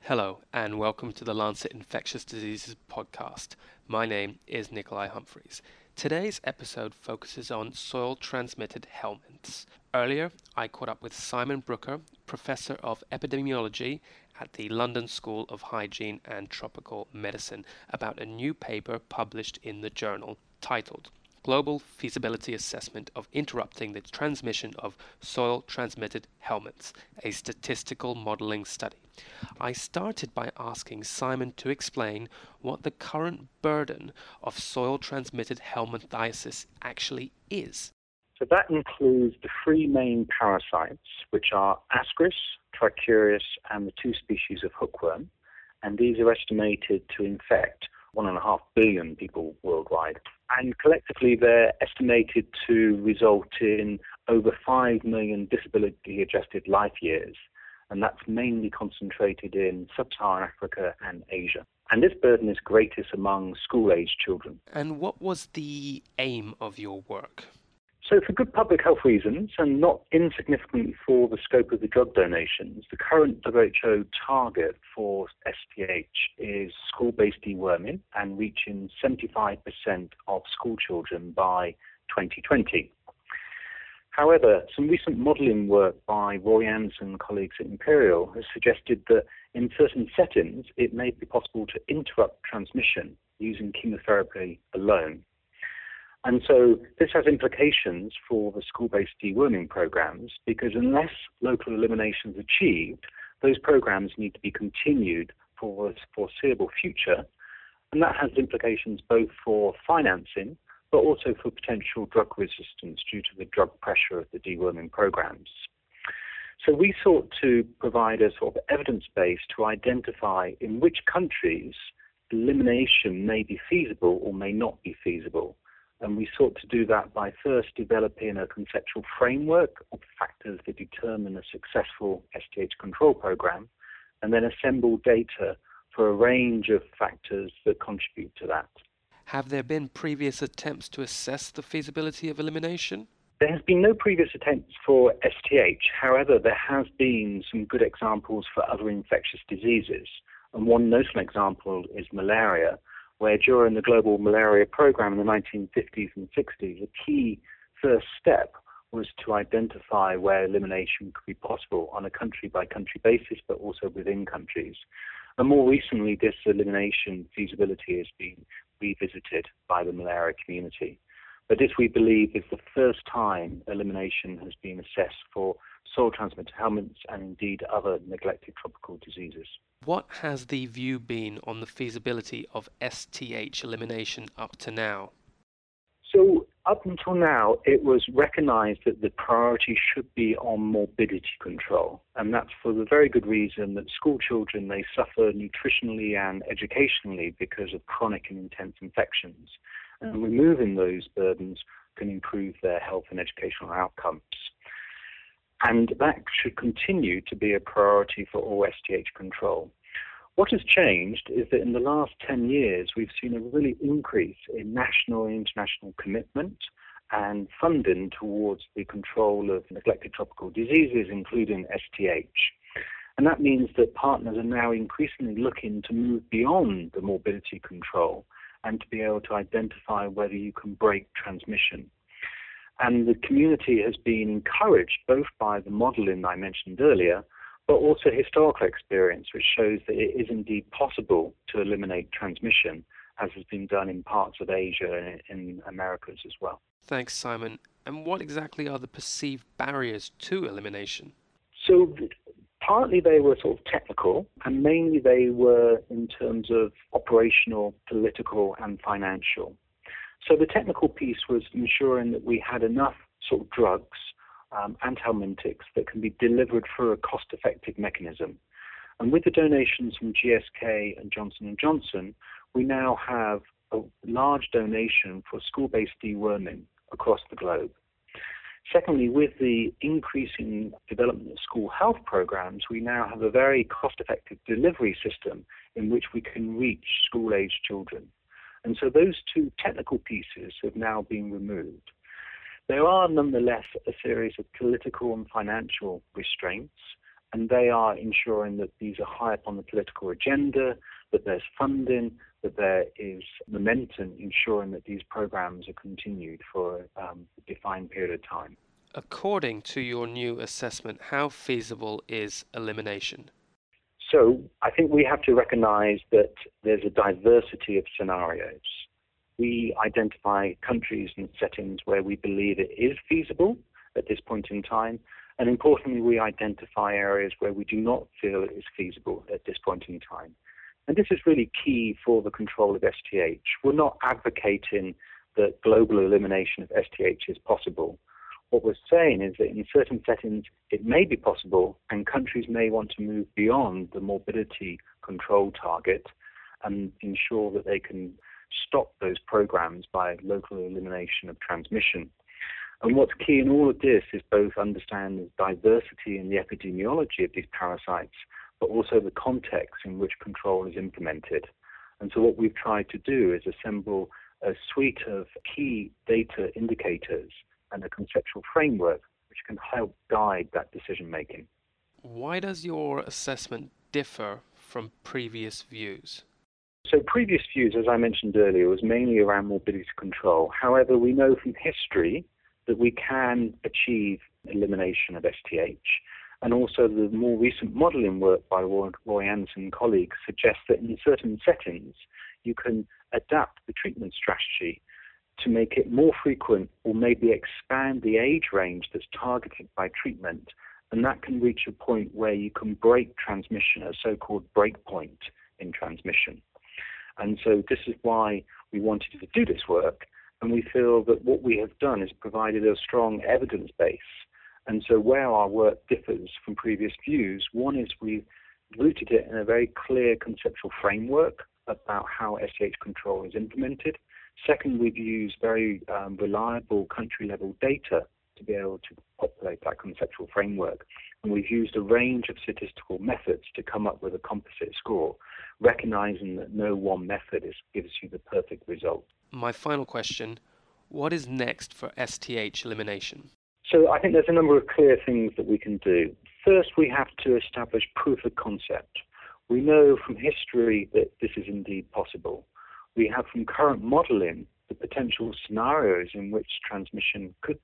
Hello, and welcome to the Lancet Infectious Diseases podcast. My name is Nikolai Humphreys. Today's episode focuses on soil transmitted helminths. Earlier, I caught up with Simon Brooker, Professor of Epidemiology at the London School of Hygiene and Tropical Medicine, about a new paper published in the journal titled Global Feasibility Assessment of Interrupting the Transmission of Soil Transmitted Helminths, a Statistical Modeling Study. I started by asking Simon to explain what the current burden of soil transmitted helminthiasis actually is. So that includes the three main parasites, which are Ascaris, Trichuris, and the two species of hookworm. And these are estimated to infect 1.5 billion people worldwide. And collectively, they're estimated to result in over 5 million disability-adjusted life years. And that's mainly concentrated in sub-Saharan Africa and Asia. And this burden is greatest among school-aged children. And what was the aim of your work? So for good public health reasons, and not insignificantly for the scope of the drug donations, the current WHO target for STH is school-based deworming and reaching 75% of school children by 2020. However, some recent modelling work by Roy Ans and colleagues at Imperial has suggested that in certain settings it may be possible to interrupt transmission using chemotherapy alone. And so this has implications for the school-based deworming programs because unless local elimination is achieved, those programs need to be continued for the foreseeable future. And that has implications both for financing, but also for potential drug resistance due to the drug pressure of the deworming programs. So we sought to provide a sort of evidence base to identify in which countries elimination may be feasible or may not be feasible. And we sought to do that by first developing a conceptual framework of factors that determine a successful STH control program, and then assemble data for a range of factors that contribute to that. Have there been previous attempts to assess the feasibility of elimination? There has been no previous attempts for STH. However, there has been some good examples for other infectious diseases. And one notable example is malaria, where during the global malaria program in the 1950s and 60s, a key first step was to identify where elimination could be possible on a country-by-country basis, but also within countries. And more recently, this elimination feasibility has been revisited by the malaria community. But this, we believe, is the first time elimination has been assessed for soil-transmitted helminths and indeed other neglected tropical diseases. What has the view been on the feasibility of STH elimination up to now? So up until now, it was recognized that the priority should be on morbidity control. And that's for the very good reason that school children, they suffer nutritionally and educationally because of chronic and intense infections. And removing those burdens can improve their health and educational outcomes. And that should continue to be a priority for all STH control. What has changed is that in the last 10 years, we've seen a really increase in national and international commitment and funding towards the control of neglected tropical diseases, including STH. And that means that partners are now increasingly looking to move beyond the morbidity control and to be able to identify whether you can break transmission. And the community has been encouraged both by the modeling I mentioned earlier, but also historical experience, which shows that it is indeed possible to eliminate transmission, as has been done in parts of Asia and in Americas as well. Thanks, Simon. And what exactly are the perceived barriers to elimination? So partly they were sort of technical, and mainly they were in terms of operational, political, and financial. So the technical piece was ensuring that we had enough sort of drugs and helminthics that can be delivered through a cost-effective mechanism. And with the donations from GSK and Johnson & Johnson, we now have a large donation for school-based deworming across the globe. Secondly, with the increasing development of school health programs, we now have a very cost-effective delivery system in which we can reach school-aged children. And so those two technical pieces have now been removed. There are nonetheless a series of political and financial restraints, and they are ensuring that these are high up on the political agenda, that there's funding, that there is momentum ensuring that these programs are continued for a defined period of time. According to your new assessment, how feasible is elimination? So I think we have to recognize that there's a diversity of scenarios. We identify countries and settings where we believe it is feasible at this point in time, and importantly, we identify areas where we do not feel it is feasible at this point in time. And this is really key for the control of STH. We're not advocating that global elimination of STH is possible. What we're saying is that in certain settings it may be possible, and countries may want to move beyond the morbidity control target and ensure that they can stop those programs by local elimination of transmission. And what's key in all of this is both understand the diversity in the epidemiology of these parasites, but also the context in which control is implemented. And so what we've tried to do is assemble a suite of key data indicators and a conceptual framework which can help guide that decision making. Why does your assessment differ from previous views? So previous views, as I mentioned earlier, was mainly around morbidity control. However, we know from history that we can achieve elimination of STH. And also the more recent modelling work by Roy Anderson and colleagues suggests that in certain settings you can adapt the treatment strategy to make it more frequent or maybe expand the age range that's targeted by treatment. And that can reach a point where you can break transmission, a so-called break point in transmission. And so this is why we wanted to do this work. And we feel that what we have done is provided a strong evidence base. And so where our work differs from previous views, one is we've rooted it in a very clear conceptual framework about how STH control is implemented. Second, we've used very reliable country-level data to be able to populate that conceptual framework. And we've used a range of statistical methods to come up with a composite score, recognizing that no one method gives you the perfect result. My final question, what is next for STH elimination? So I think there's a number of clear things that we can do. First, we have to establish proof of concept. We know from history that this is indeed possible. We have from current modelling the potential scenarios in which transmission could